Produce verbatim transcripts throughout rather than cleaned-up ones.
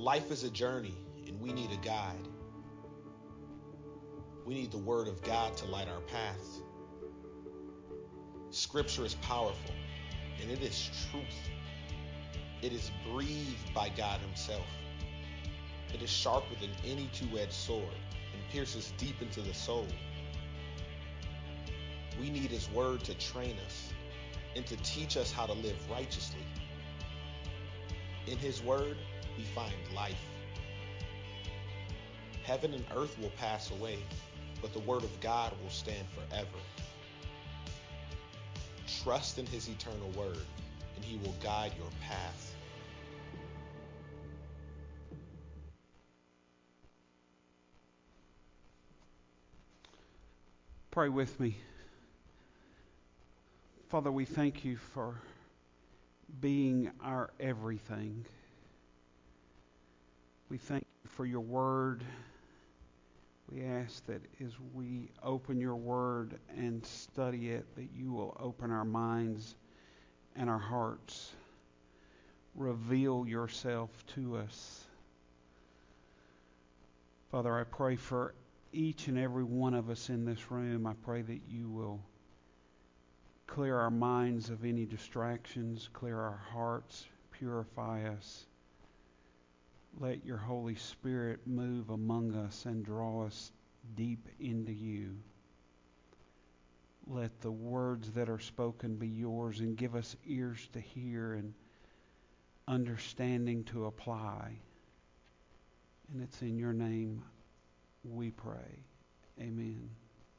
Life is a journey, and we need a guide. We need the Word of God to light our path. Scripture is powerful, and it is truth. It is breathed by God Himself. It is sharper than any two-edged sword and pierces deep into the soul. We need His Word to train us and to teach us how to live righteously. In His Word, we find life. Heaven and earth will pass away, but the Word of God will stand forever. Trust in His eternal Word, and He will guide your path. Pray with me. Father, we thank You for being our everything. We thank You for Your Word. We ask that as we open Your Word and study it, that You will open our minds and our hearts. Reveal Yourself to us. Father, I pray for each and every one of us in this room. I pray that You will clear our minds of any distractions, clear our hearts, purify us. Let Your Holy Spirit move among us and draw us deep into You. Let the words that are spoken be Yours, and give us ears to hear and understanding to apply. And it's in Your name we pray. Amen.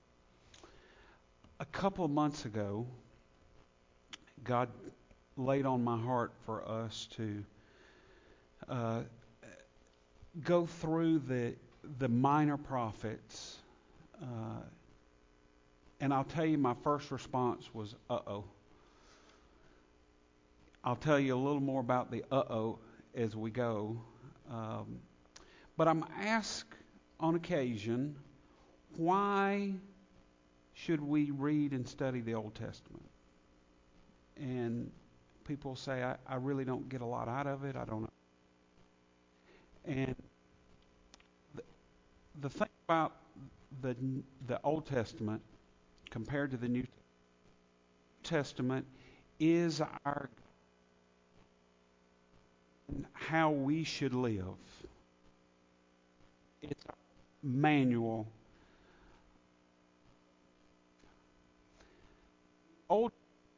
A couple of months ago, God laid on my heart for us to uh, go through the the minor prophets, uh, and I'll tell you, my first response was uh-oh. I'll tell you a little more about the uh-oh as we go, um, but I'm asked on occasion, why should we read and study the Old Testament? And people say, I, I really don't get a lot out of it. I don't know. And the, the thing about the the Old Testament compared to the New Testament is our how we should live. It's a manual. Old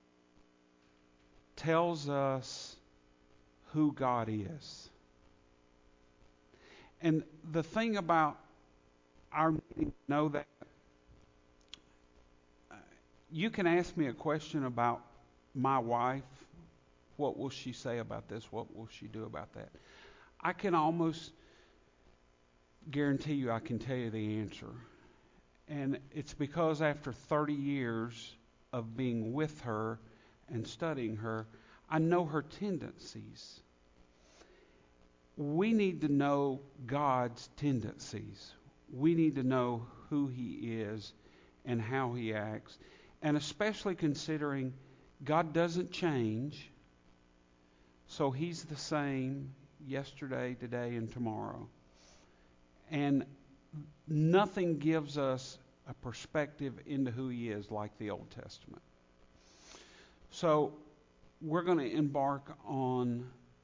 tells us who God is. And the thing about our needing to know that, uh, you can ask me a question about my wife. What will she say about this? What will she do about that? I can almost guarantee you I can tell you the answer. And it's because after thirty years of being with her and studying her, I know her tendencies. We need to know God's tendencies. We need to know who He is and how He acts. And especially considering God doesn't change, so He's the same yesterday, today, and tomorrow. And nothing gives us a perspective into who He is like the Old Testament. So we're going to embark on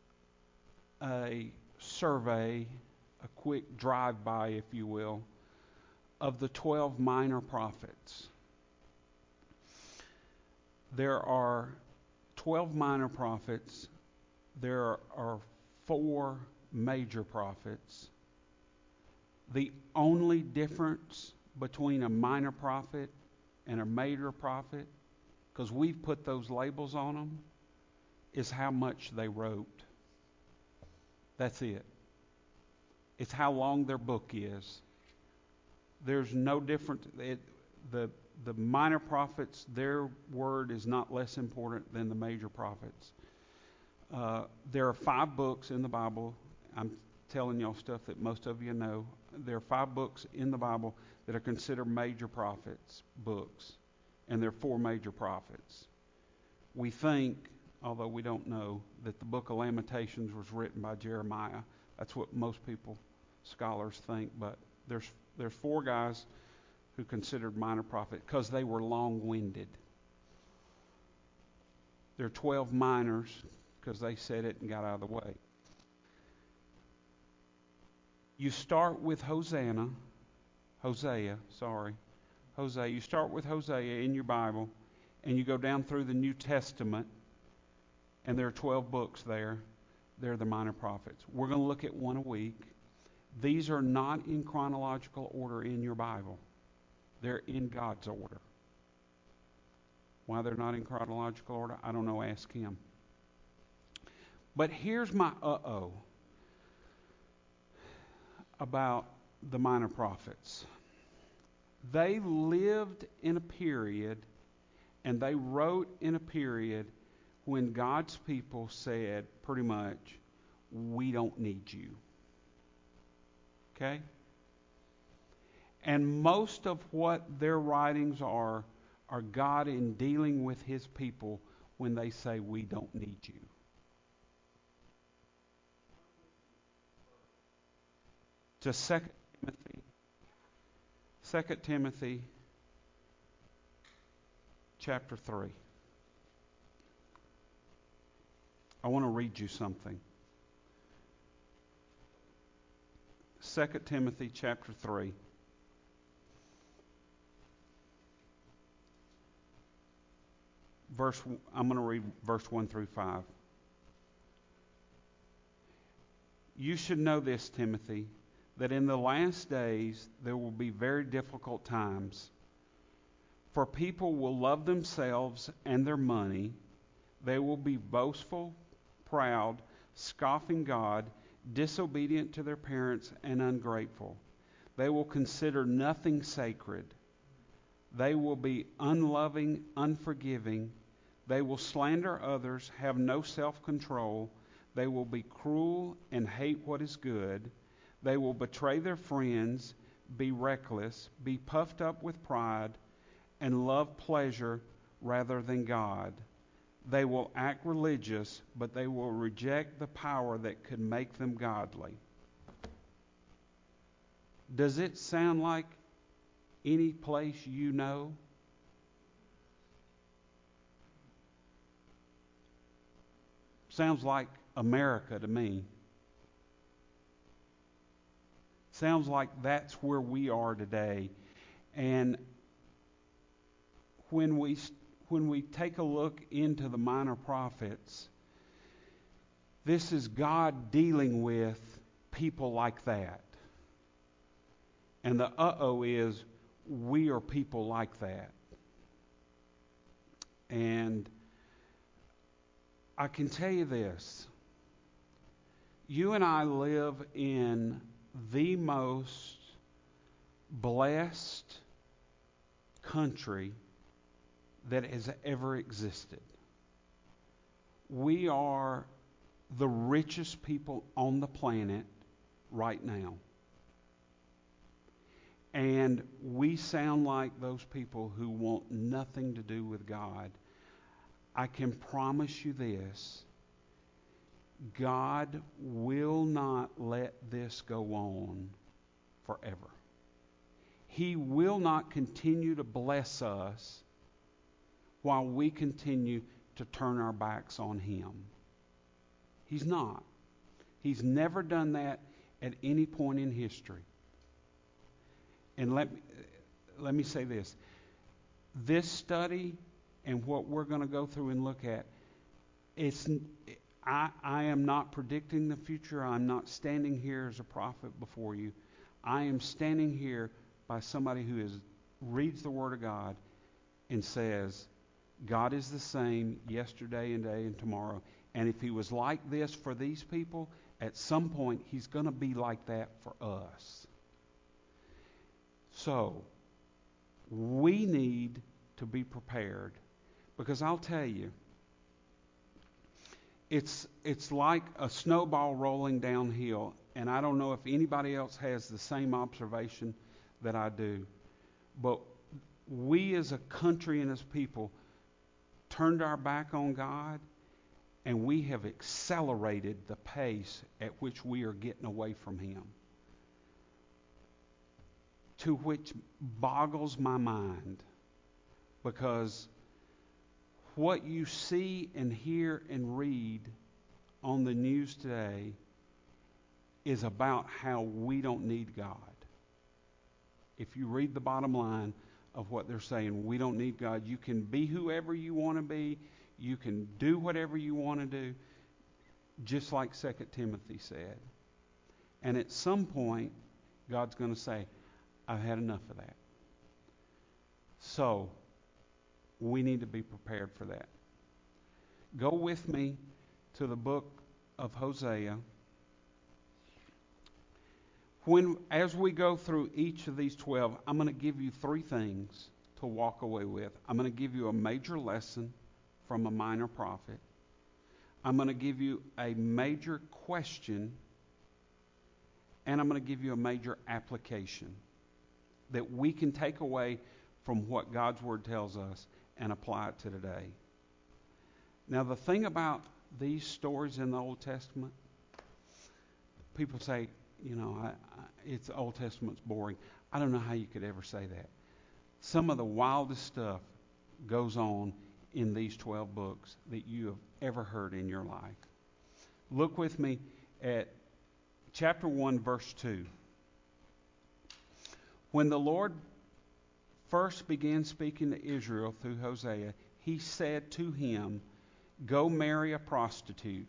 a survey, a quick drive-by, if you will, of the twelve minor prophets. There are twelve minor prophets. There are four major prophets. The only difference between a minor prophet and a major prophet, because we've put those labels on them, is how much they wrote. That's it. It's how long their book is. There's no difference. It, the the minor prophets, their word is not less important than the major prophets. Uh, there are five books in the Bible. I'm telling y'all stuff that most of you know. There are five books in the Bible that are considered major prophets books, and there are four major prophets. We think, although we don't know, that the book of Lamentations was written by Jeremiah. That's what most people, scholars think. But there's there's four guys who considered minor prophet because they were long-winded. There are twelve minors because they said it and got out of the way. You start with Hosanna, Hosea, sorry, Hosea. You start with Hosea in your Bible, and you go down through the New Testament, and there are twelve books there. They're the minor prophets. We're going to look at one a week. These are not in chronological order in your Bible. They're in God's order. Why they're not in chronological order, I don't know. Ask him. But here's my uh-oh about the minor prophets. They lived in a period, and they wrote in a period when God's people said pretty much, we don't need you. Okay? And most of what their writings are, are God in dealing with his people when they say, we don't need you. To Second Timothy, Second Timothy chapter three. I want to read you something. Second Timothy chapter three. Verse, I'm going to read verse one through five. You should know this, Timothy, that in the last days there will be very difficult times. For people will love themselves and their money. They will be boastful, proud, scoffing God, disobedient to their parents, and ungrateful. They will consider nothing sacred. They will be unloving, unforgiving. They will slander others, have no self-control. They will be cruel and hate what is good. They will betray their friends, be reckless, be puffed up with pride, and love pleasure rather than God. They will act religious, but they will reject the power that could make them godly. Does it sound like any place you know? Sounds like America to me. Sounds like that's where we are today. And when we when we take a look into the minor prophets, this is God dealing with people like that. And the uh-oh is we are people like that. And I can tell you this. You and I live in the most blessed country that has ever existed. We are the richest people on the planet right now. And we sound like those people who want nothing to do with God. I can promise you this. God will not let this go on forever. He will not continue to bless us while we continue to turn our backs on Him. He's not. He's never done that at any point in history. And let me, let me say this. This study and what we're going to go through and look at, it's I, I am not predicting the future. I'm not standing here as a prophet before you. I am standing here by somebody who is, reads the Word of God and says, God is the same yesterday and today and tomorrow. And if He was like this for these people, at some point He's going to be like that for us. So, we need to be prepared. Because I'll tell you, it's it's like a snowball rolling downhill, and I don't know if anybody else has the same observation that I do. But we as a country and as people turned our back on God, and we have accelerated the pace at which we are getting away from Him, to which boggles my mind, because what you see and hear and read on the news today is about how we don't need God. If you read the bottom line of what they're saying, we don't need God. You can be whoever you want to be. You can do whatever you want to do, just like Second Timothy said. And at some point, God's going to say, I've had enough of that. So, we need to be prepared for that. Go with me to the book of Hosea. When, as we go through each of these twelve, I'm going to give you three things to walk away with. I'm going to give you a major lesson from a minor prophet. I'm going to give you a major question, and I'm going to give you a major application that we can take away from what God's Word tells us and apply it to today. Now, the thing about these stories in the Old Testament, people say, you know, I, I, it's Old Testament's boring. I don't know how you could ever say that. Some of the wildest stuff goes on in these twelve books that you have ever heard in your life. Look with me at chapter one, verse two. When the Lord first began speaking to Israel through Hosea, He said to him, "Go marry a prostitute."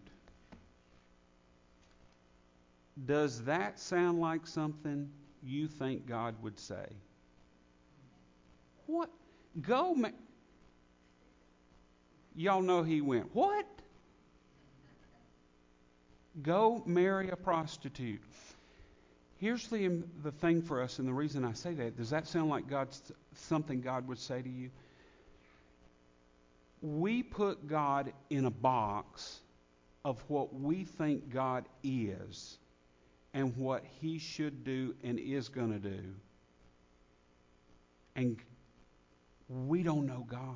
Does that sound like something you think God would say? What? Go ma- Y'all know he went, what? Go marry a prostitute. Here's the, the thing for us, and the reason I say that. Does that sound like God's something God would say to you? We put God in a box of what we think God is and what He should do and is going to do. And we don't know God.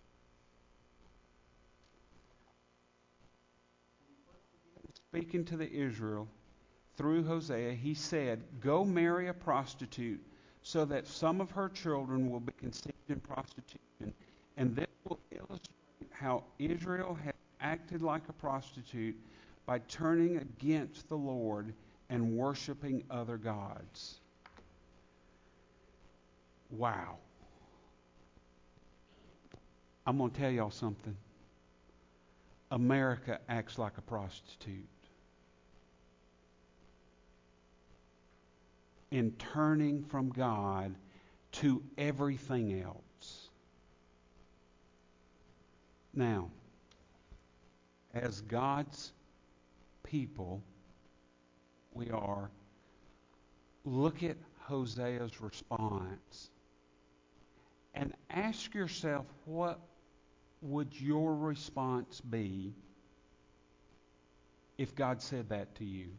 Speaking to the Israel through Hosea, He said, "Go marry a prostitute so that some of her children will be conceived in prostitution." And this will illustrate how Israel had acted like a prostitute by turning against the Lord and worshiping other gods. Wow. I'm going to tell y'all something. America acts like a prostitute in turning from God to everything else. Now, as God's people, we are, look at Hosea's response and ask yourself, what would your response be if God said that to you?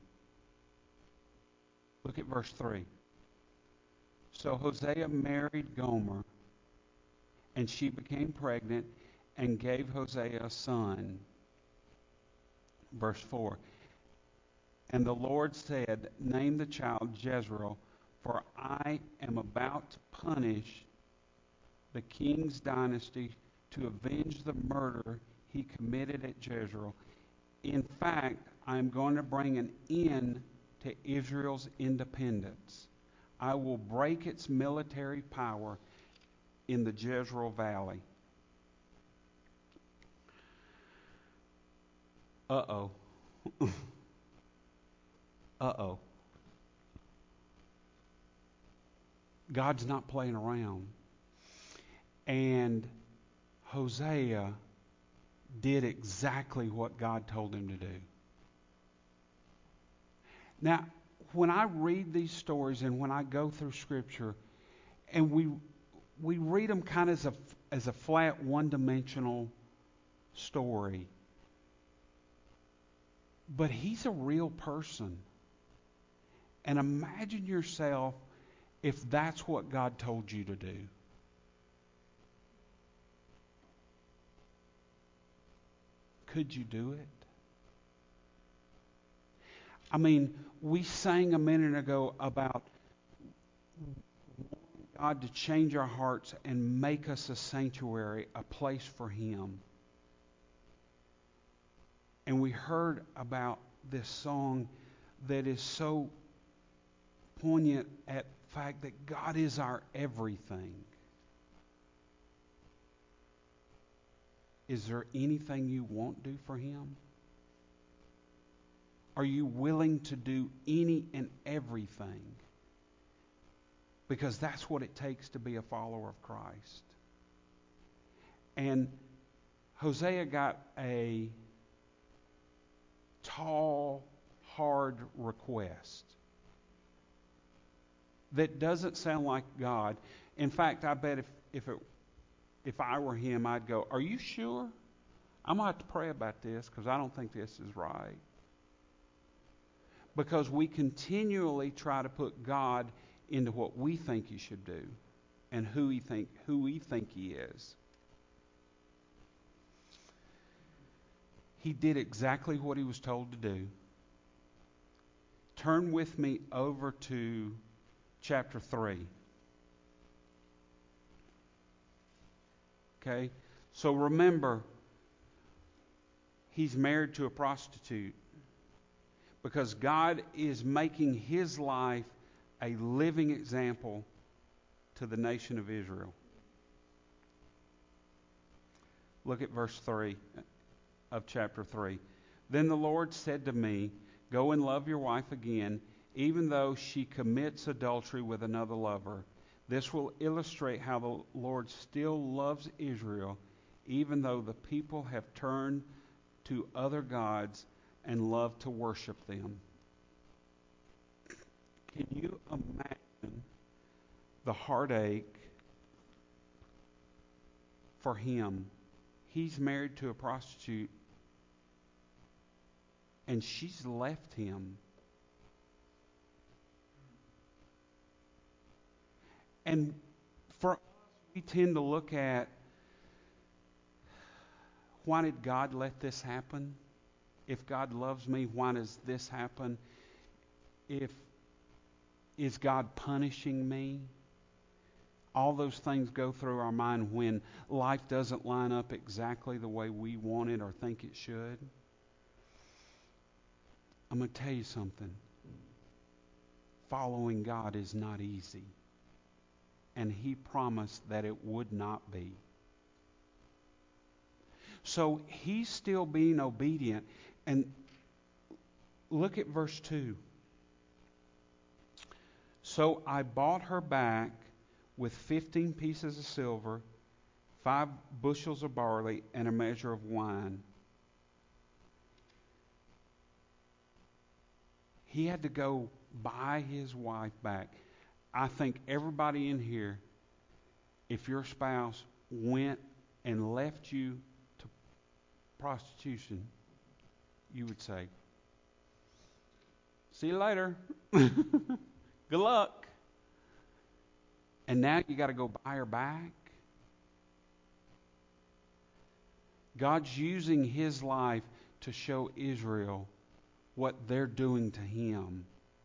Look at verse three. So Hosea married Gomer, and she became pregnant and gave Hosea a son. Verse four. And the Lord said, "Name the child Jezreel, for I am about to punish the king's dynasty to avenge the murder he committed at Jezreel. In fact, I am going to bring an end to Israel's independence. I will break its military power in the Jezreel Valley." Uh-oh. Uh-oh. God's not playing around. And Hosea did exactly what God told him to do. Now, when I read these stories and when I go through Scripture, and we we read them kind of as a, as a flat, one-dimensional story, but he's a real person. And imagine yourself if that's what God told you to do. could you do it? I mean, we sang a minute ago about God to change our hearts and make us a sanctuary, a place for Him. And we heard about this song that is so poignant at the fact that God is our everything. Is there anything you won't do for Him? Are you willing to do any and everything? Because that's what it takes to be a follower of Christ. And Hosea got a tall, hard request that doesn't sound like God. In fact, I bet if, if, it, if I were him, I'd go, are you sure? I'm going to have to pray about this because I don't think this is right. Because we continually try to put God into what we think He should do and who He think who we think He is. He did exactly what He was told to do. Turn with me over to chapter three. Okay? So remember, he's married to a prostitute. Because God is making his life a living example to the nation of Israel. Look at verse three of chapter three. Then the Lord said to me, go and love your wife again, even though she commits adultery with another lover. This will illustrate how the Lord still loves Israel, even though the people have turned to other gods and love to worship them. Can you imagine the heartache for him? He's married to a prostitute and she's left him. And for us, we tend to look at, why did God let this happen? If God loves me, why does this happen? If is God punishing me? All those things go through our mind when life doesn't line up exactly the way we want it or think it should. I'm going to tell you something. Following God is not easy. And He promised that it would not be. So he's still being obedient. And look at verse two. So I bought her back with fifteen pieces of silver, five bushels of barley, and a measure of wine. He had to go buy his wife back. I think everybody in here, if your spouse went and left you to prostitution, you would say, see you later. Good luck. And now you got to go buy her back. God's using his life to show Israel what they're doing to him.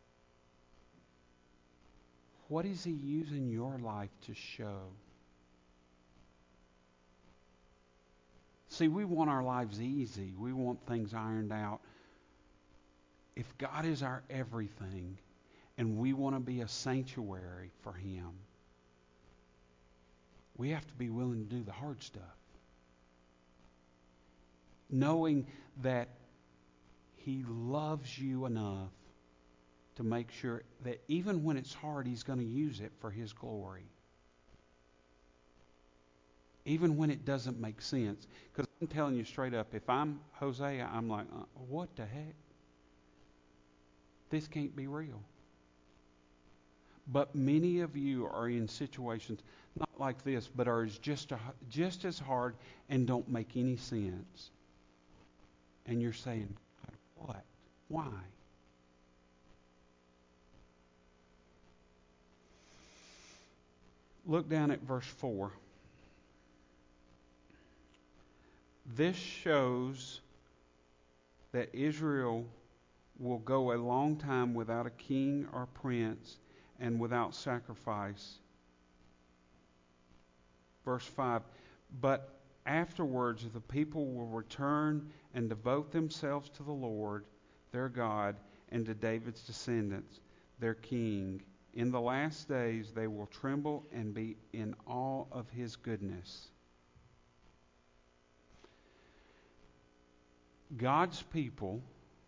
What is he using your life to show? See, we want our lives easy. We want things ironed out. If God is our everything and we want to be a sanctuary for him, we have to be willing to do the hard stuff. Knowing that he loves you enough to make sure that even when it's hard, he's going to use it for his glory. Even when it doesn't make sense. Because I'm telling you straight up, if I'm Hosea, I'm like, uh, what the heck? This can't be real. But many of you are in situations not like this, but are just a, just as hard and don't make any sense. And you're saying, God, what? Why? Look down at verse four. This shows that Israel will go a long time without a king or prince and without sacrifice. Verse five, but afterwards the people will return and devote themselves to the Lord, their God, and to David's descendants, their king. In the last days they will tremble and be in awe of his goodness. God's people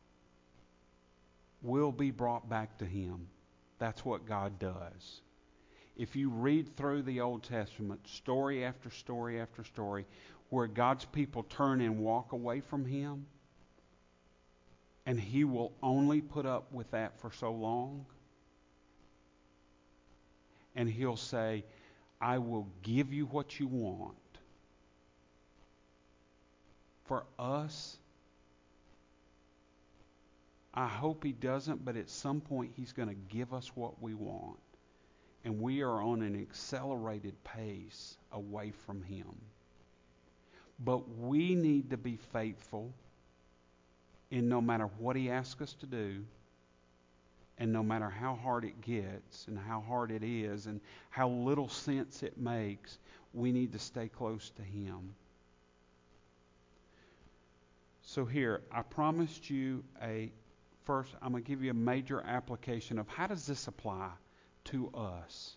will be brought back to him. That's what God does. If you read through the Old Testament, story after story after story, where God's people turn and walk away from him, and he will only put up with that for so long, and he'll say, I will give you what you want. For us, I hope he doesn't, but at some point he's going to give us what we want. And we are on an accelerated pace away from him. But we need to be faithful in no matter what he asks us to do, and no matter how hard it gets and how hard it is and how little sense it makes, we need to stay close to him. So here, I promised you a, first I'm going to give you a major application of how does this apply to us.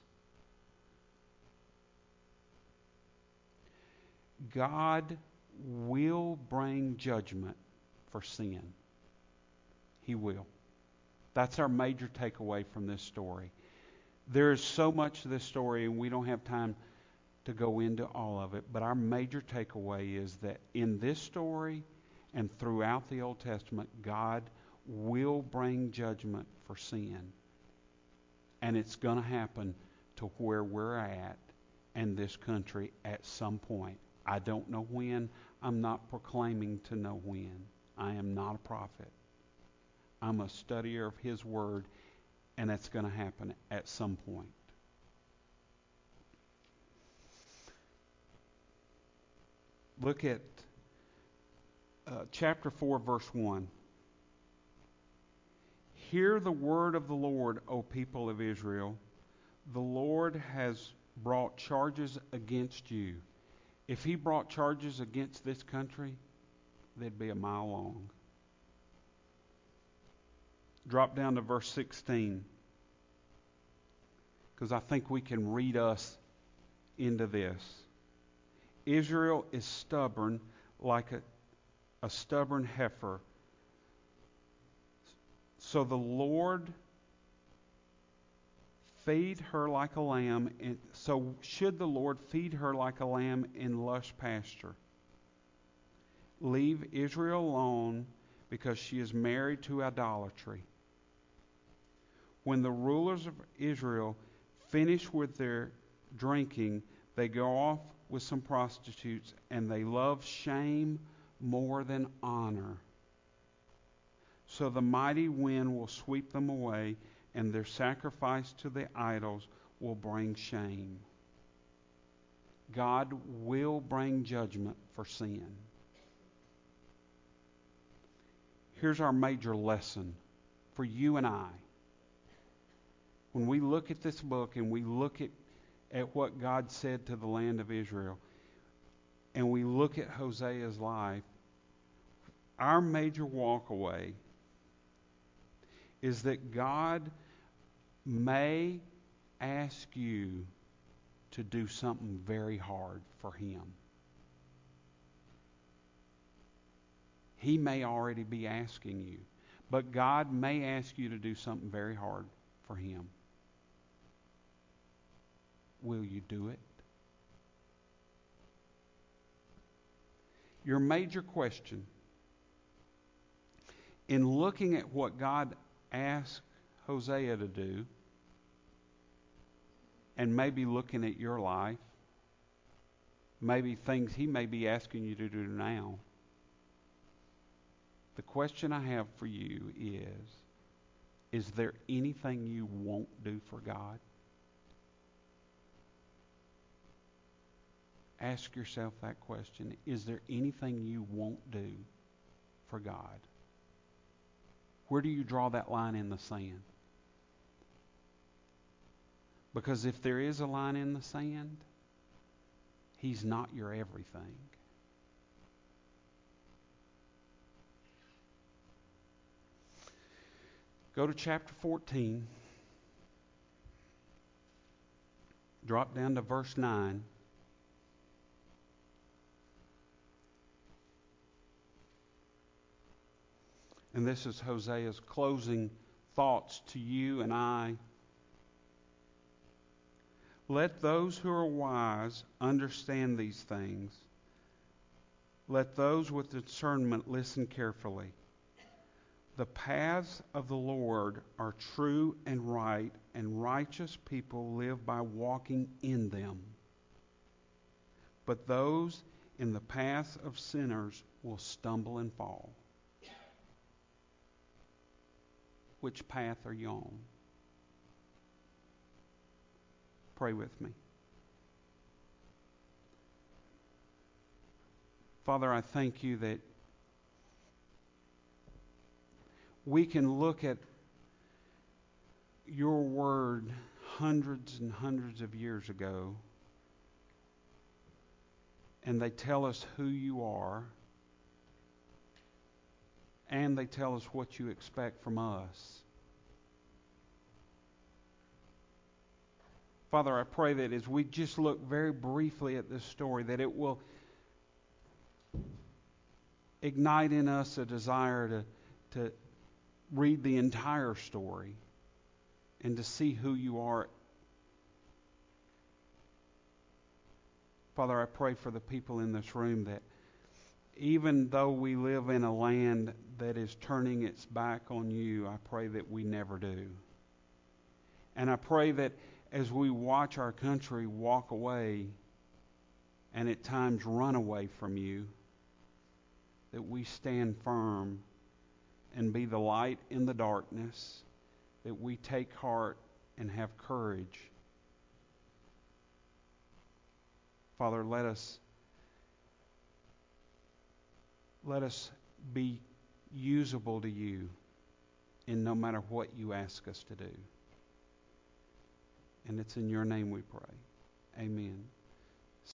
God will bring judgment for sin. He will. That's our major takeaway from this story. There is so much to this story, and we don't have time to go into all of it, but our major takeaway is that in this story and throughout the Old Testament, God will bring judgment for sin. And it's going to happen to where we're at in this country at some point. I don't know when. I'm not proclaiming to know when. I am not a prophet. I'm a studier of his word, and that's going to happen at some point. Look at uh, chapter four, verse one. Hear the word of the Lord, O people of Israel. The Lord has brought charges against you. If he brought charges against this country, they'd be a mile long. Drop down to verse sixteen, because I think we can read us into this. Israel is stubborn like a, a stubborn heifer. So the Lord feed her like a lamb, and so should the Lord feed her like a lamb in lush pasture. Leave Israel alone because she is married to idolatry. When the rulers of Israel finish with their drinking, they go off with some prostitutes, and they love shame more than honor. So the mighty wind will sweep them away, and their sacrifice to the idols will bring shame. God will bring judgment for sin. Here's our major lesson for you and I. When we look at this book and we look at, at what God said to the land of Israel, and we look at Hosea's life, our major walkaway is that God may ask you to do something very hard for him. He may already be asking you, but God may ask you to do something very hard for him. Will you do it? Your major question in looking at what God asked Hosea to do, and maybe looking at your life, maybe things he may be asking you to do now, the question I have for you is, is there anything you won't do for God? Ask yourself that question. Is there anything you won't do for God? Where do you draw that line in the sand? Because if there is a line in the sand, He's not your everything. Go to chapter fourteen. Drop down to verse nine. And this is Hosea's closing thoughts to you and I. Let those who are wise understand these things. Let those with discernment listen carefully. The paths of the Lord are true and right, and righteous people live by walking in them. But those in the paths of sinners will stumble and fall. Which path are you on? Pray with me. Father, I thank you that we can look at your word hundreds and hundreds of years ago, and they tell us who you are, and they tell us what you expect from us. Father, I pray that as we just look very briefly at this story, that it will ignite in us a desire to, to read the entire story and to see who you are. Father, I pray for the people in this room that even though we live in a land that is turning its back on you, I pray that we never do. And I pray that as we watch our country walk away and at times run away from you, that we stand firm and be the light in the darkness, that we take heart and have courage. Father, let us let us be usable to you in no matter what you ask us to do. And it's in your name we pray. Amen.